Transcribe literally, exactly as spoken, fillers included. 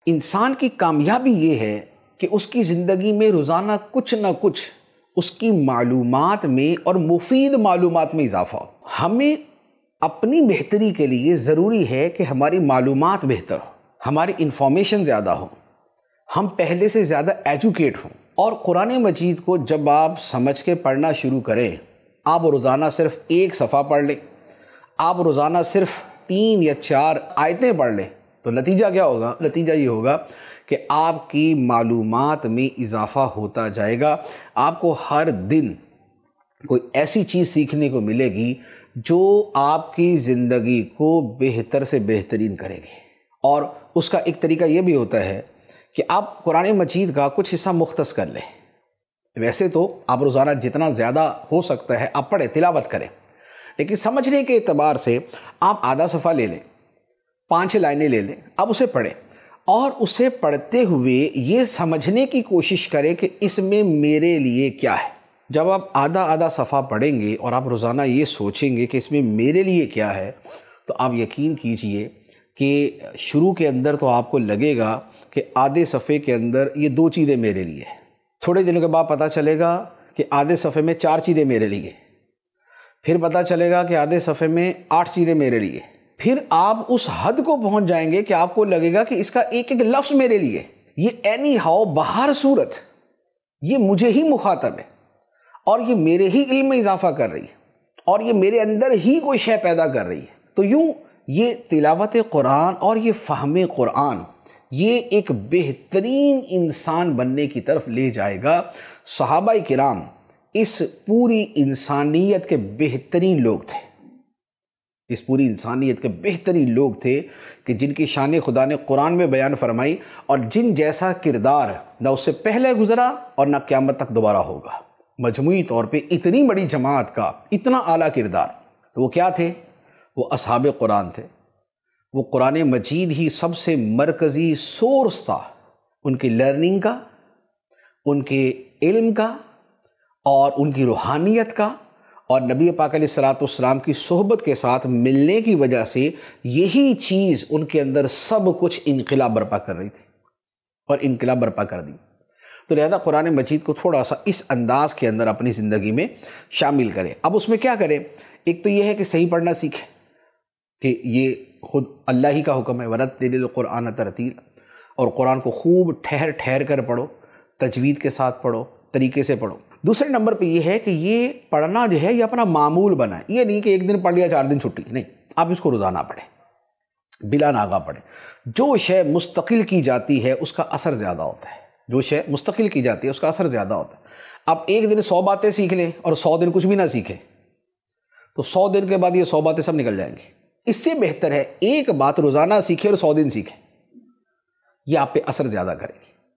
انسان کی کامیابی یہ ہے کہ اس کی زندگی میں روزانہ کچھ نہ کچھ اس کی معلومات میں اور مفید معلومات میں اضافہ ہو۔ ہمیں اپنی بہتری کے لیے ضروری ہے کہ ہماری معلومات بہتر ہو، ہماری انفارمیشن زیادہ ہو، ہم پہلے سے زیادہ ایجوکیٹ ہوں۔ اور قرآن مجید کو جب آپ سمجھ کے پڑھنا شروع کریں، آپ روزانہ صرف ایک صفحہ پڑھ لیں، آپ روزانہ صرف تین یا چار آیتیں پڑھ لیں، تو نتیجہ کیا ہوگا؟ نتیجہ یہ ہوگا کہ آپ کی معلومات میں اضافہ ہوتا جائے گا۔ آپ کو ہر دن کوئی ایسی چیز سیکھنے کو ملے گی جو آپ کی زندگی کو بہتر سے بہترین کرے گی۔ اور اس کا ایک طریقہ یہ بھی ہوتا ہے کہ آپ قرآن مجید کا کچھ حصہ مختص کر لیں۔ ویسے تو آپ روزانہ جتنا زیادہ ہو سکتا ہے آپ پڑھیں، تلاوت کریں، لیکن سمجھنے کے اعتبار سے آپ آدھا صفحہ لے لیں، پانچ لائنیں لے لیں، اب اسے پڑھیں اور اسے پڑھتے ہوئے یہ سمجھنے کی کوشش کریں کہ اس میں میرے لیے کیا ہے۔ جب آپ آدھا آدھا صفحہ پڑھیں گے اور آپ روزانہ یہ سوچیں گے کہ اس میں میرے لیے کیا ہے، تو آپ یقین کیجئے کہ شروع کے اندر تو آپ کو لگے گا کہ آدھے صفحے کے اندر یہ دو چیزیں میرے لیے ہیں۔ تھوڑے دنوں کے بعد پتہ چلے گا کہ آدھے صفحے میں چار چیزیں میرے لیے، پھر پتہ چلے گا کہ آدھے صفحے میں آٹھ چیزیں میرے لیے، پھر آپ اس حد کو پہنچ جائیں گے کہ آپ کو لگے گا کہ اس کا ایک ایک لفظ میرے لیے، یہ اینی ہاؤ بہر صورت یہ مجھے ہی مخاطب ہے اور یہ میرے ہی علم میں اضافہ کر رہی ہے اور یہ میرے اندر ہی کوئی شے پیدا کر رہی ہے۔ تو یوں یہ تلاوت قرآن اور یہ فہم قرآن یہ ایک بہترین انسان بننے کی طرف لے جائے گا۔ صحابہ کرام اس پوری انسانیت کے بہترین لوگ تھے، اس پوری انسانیت کے بہترین لوگ تھے کہ جن کی شان خدا نے قرآن میں بیان فرمائی، اور جن جیسا کردار نہ اس سے پہلے گزرا اور نہ قیامت تک دوبارہ ہوگا۔ مجموعی طور پہ اتنی بڑی جماعت کا اتنا اعلیٰ کردار، تو وہ کیا تھے؟ وہ اصحاب قرآن تھے۔ وہ قرآن مجید ہی سب سے مرکزی سورس تھا ان کی لرننگ کا، ان کے علم کا اور ان کی روحانیت کا، اور نبی پاک علیہ الصلوۃ والسلام کی صحبت کے ساتھ ملنے کی وجہ سے یہی چیز ان کے اندر سب کچھ انقلاب برپا کر رہی تھی اور انقلاب برپا کر دی۔ تو لہذا قرآن مجید کو تھوڑا سا اس انداز کے اندر اپنی زندگی میں شامل کریں۔ اب اس میں کیا کریں؟ ایک تو یہ ہے کہ صحیح پڑھنا سیکھیں، کہ یہ خود اللہ ہی کا حکم ہے، وَرَتِّلِ الْقُرْآنَ تَرْتِیلًا، اور قرآن کو خوب ٹھہر ٹھہر کر پڑھو، تجوید کے ساتھ پڑھو، طریقے سے پڑھو۔ دوسرے نمبر پہ یہ ہے کہ یہ پڑھنا جو ہے یہ اپنا معمول بنائیں۔ یہ نہیں کہ ایک دن پڑھ لیا چار دن چھٹی، نہیں، آپ اس کو روزانہ پڑھیں، بلا ناغہ پڑھیں۔ جو شے مستقل کی جاتی ہے اس کا اثر زیادہ ہوتا ہے، جو شے مستقل کی جاتی ہے اس کا اثر زیادہ ہوتا ہے۔ آپ ایک دن سو باتیں سیکھ لیں اور سو دن کچھ بھی نہ سیکھیں تو سو دن کے بعد یہ سو باتیں سب نکل جائیں گی۔ اس سے بہتر ہے ایک بات روزانہ سیکھیں اور سو دن سیکھیں، یہ آپ پہ اثر زیادہ کرے گی۔